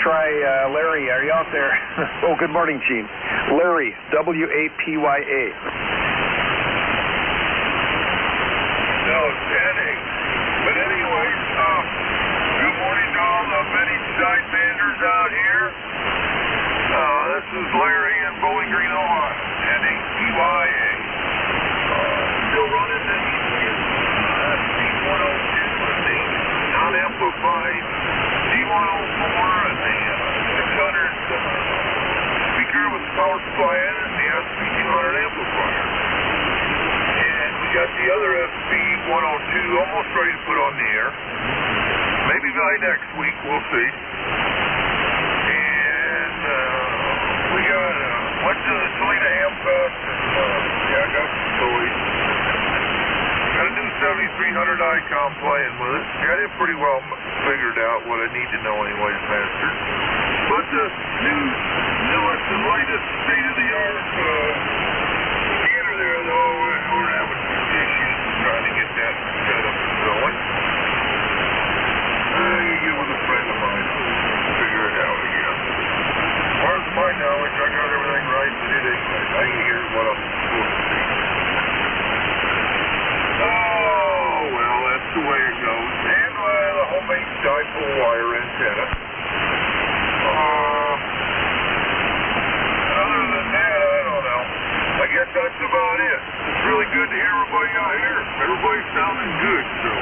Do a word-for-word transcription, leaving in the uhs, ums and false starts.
try uh, Larry. Are you out there? Oh, good morning, Gene. Larry, W A P Y A. Outstanding. But anyways, uh, good morning to all the many sidebanders out here. Uh, this is Larry in Bowling Green, Ohio, heading P Y A. Uh, still running the D one oh two and the non-amplified D one oh four and the uh, six hundred uh, speaker with the power supply in it and the S P two hundred amplifier. And we got the other S P one oh two almost ready to put on the air. Maybe by next week, we'll see. And uh, we got uh, went to the Toyota Amfest and uh, yeah, got some toys. Got a new seventy-three hundred Icom playing with it. Got it pretty well figured out what I need to know anyways, master. But the new, newest and latest state-of-the-art uh, scanner there, though, we're, we're having some issues trying to get that set up and going. Uh, you get with a friend of mine, figure it out again. As far as my knowledge, I got everything right, but it ain't right. I can hear what I'm supposed to see. Oh, well, that's the way it goes. And uh, the homemade dipole wire antenna. Uh, other than that, I don't know. I guess that's about it. It's really good to hear everybody out here. Everybody's sounding good, so